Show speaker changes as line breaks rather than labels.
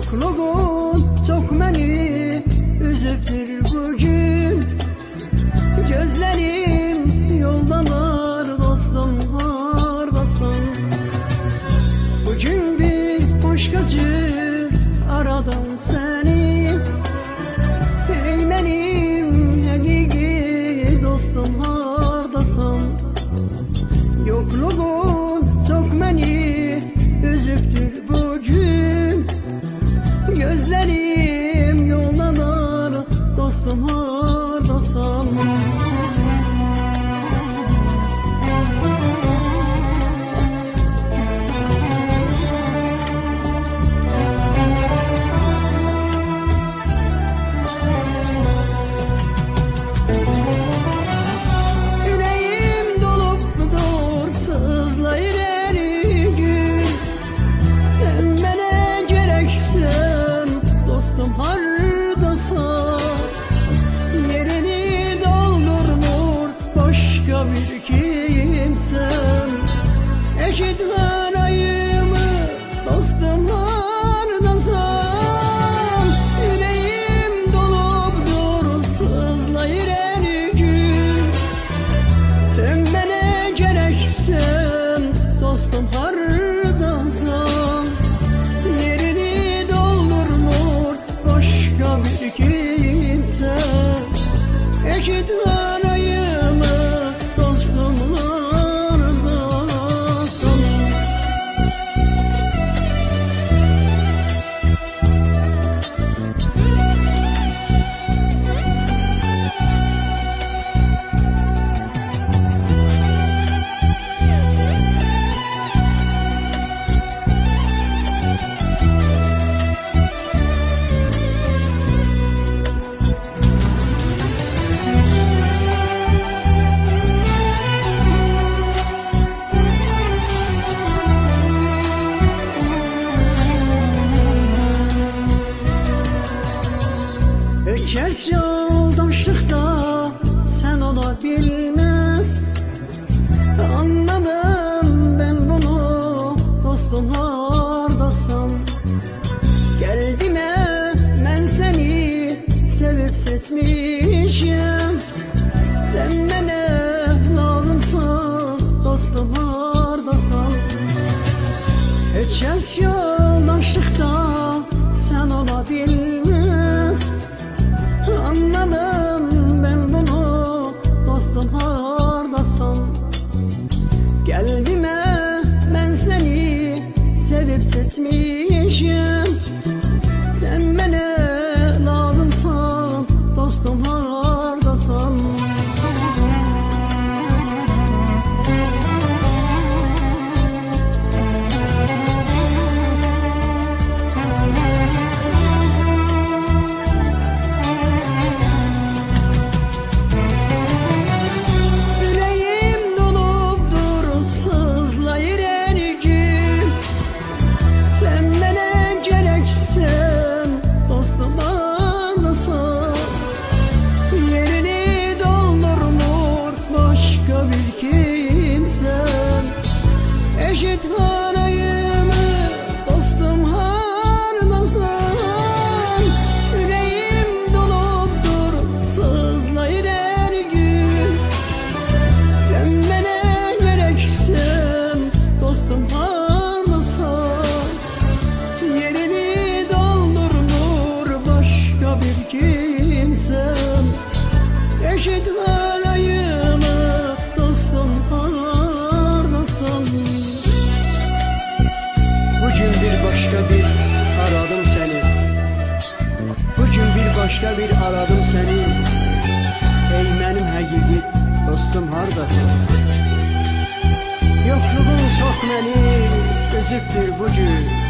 Yokluğun çok məni üzübdür bugün. Gözlerim yoldalar dostum hardasan. Bugün bir başka cür aradan seni. Ey benim həqiqi dostum hardasan. Yokluğun çok məni üzübdür bugün. Gözlerim yoldalar dostum hardasan. Yüreğim dolup sızlayır her gün. Sen bana gereksen dostum hardasan. Yerini doldurmur başka bir kimsen. Eşitmen ayımı dostum hardasan. Yüreğim dolup sızlayır her gün. Sen bana gereksen dostum hardasan. Yerini doldurmur başka bir kimse. Eşitmen ayımı dostum hardasan. Herkes yoldaşlıkta sen ola bilmez. Anladım ben bunu dostum hardasan. Geldiğime ben seni sevip seçmişim. Sen bana lazımsan dostum hardasan. Herkes yoldaşlıkta sen ola bilmez. Anladım ben bunu dostum hardasan. Geldiğime ben seni sevip seçmişim. Sen bana lazımsan dostum hardasan. Yüreğim dolupdur sızlayır her gün. Sen bana gereksen dostum hardasan. Yerini doldurmur başka bir kimsen. Eşit harayımı dostum hardasan. Yüreğim dolupdur sızlayır her gün. Sen bana gereksen dostum hardasan. Yerini doldurmur başka bir kimsen. Eşit harayımı dostum hardasan. Bugün bir başka bir aradım seni. Bugün bir başka bir aradım seni. Ey benim həqiqi dostum hardasan. Yokluğun çok məni üzübdür bugün.